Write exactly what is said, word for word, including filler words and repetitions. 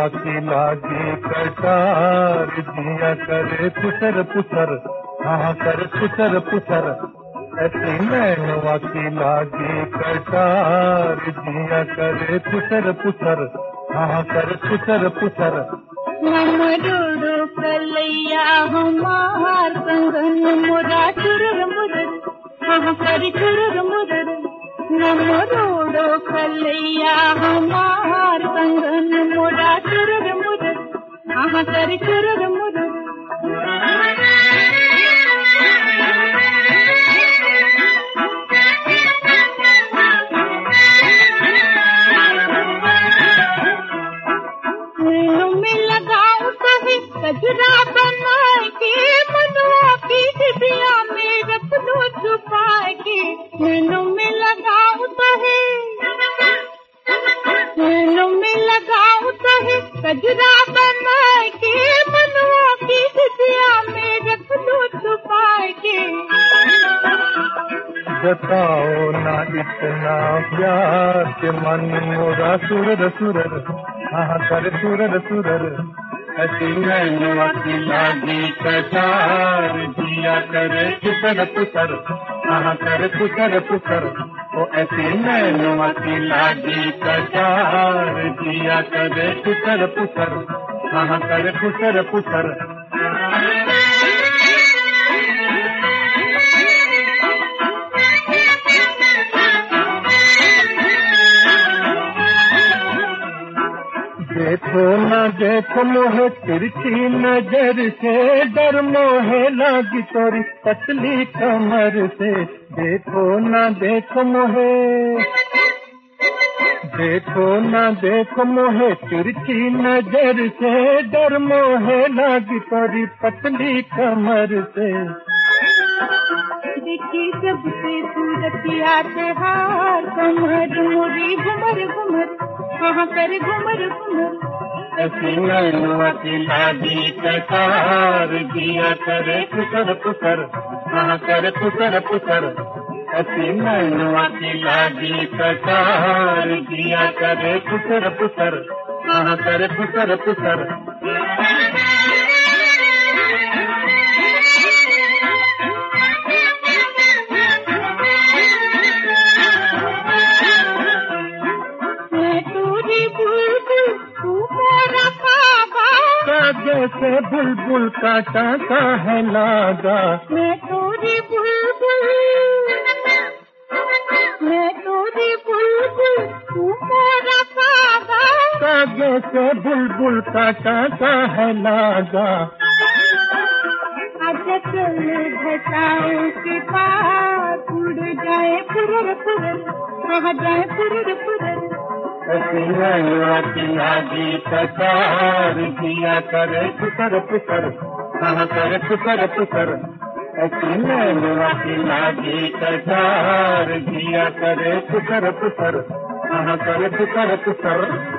की लागी कटार, जिया करे पुसर पुसर, हाँ करे पुसर पुसर। ऐसी नैनवा की लागी कटार, जिया करे पुसर पुसर, हाँ करे पुसर पुसर। नमरूडो कलैया हमार कंगन मोरा चुरुर मुरुर, हाँ करे चुरुर मुरुर। नमरूडो कलैया हमार कंगन मोरा चुरुर मुरुर, हाँ करे चुरुर मुरुर। गजरा बना के मनुआ की डिबिया में रख दो छुपा के, नैनों में लगाऊं तो है, नैनों में लगाऊं तो है। गजरा बना के मनुआ की डिबिया में रख दो छुपा के। बताओ ना इतना प्यार के मन मोरा सुरर सुरर, हाँ करे सुरर सुरर। ऐसी नैनवा की लागी कटार, जिया करे पुसर पुसर, हाँ करे पुसर पुसर। ओ ऐसी नैनवा की लागी कटार, जिया करे पुसर पुसर, हाँ करे पुसर पुसर। देखो न देखो मोहे तिरछी नजर से, डर मोहे लागी तोरी पतली कमर से। देखो न देखो मोहे, देखो न देखो मोहे तिरछी नजर से, डर मोहे लागी तोरी पतली कमर से। देखी सबसे सूरतिया त्योहार, कमर मोरी घुमर घुमर, हाँ करे घुमर घुमर। ऐसी नैनवा की लागी कटार, जिया करे पुसर पुसर, हाँ करे पुसर पुसर। ऐसी नैनवा की लागी कटार, जिया करे पुसर पुसर, हाँ करे पुसर पुसर। जैसे बुलबुल का टाका है लागा, मैं तोरी बुलबुल, मैं तोरी बुलबुल, तू मेरा कागा। जैसे बुलबुल का टाका है लागा। आजा चल घटाओं के पास, उड़ जाए फुरर फुरर, कहाँ जाए फुरर फुरर। ऐसी नैनवा की लागी कटार, जिया करे पुसर पुसर, हाँ करे पुसर पुसर। ऐसी नैनवा की लागी कटार, जिया करे पुसर पुसर, हाँ करे पुसर पुसर।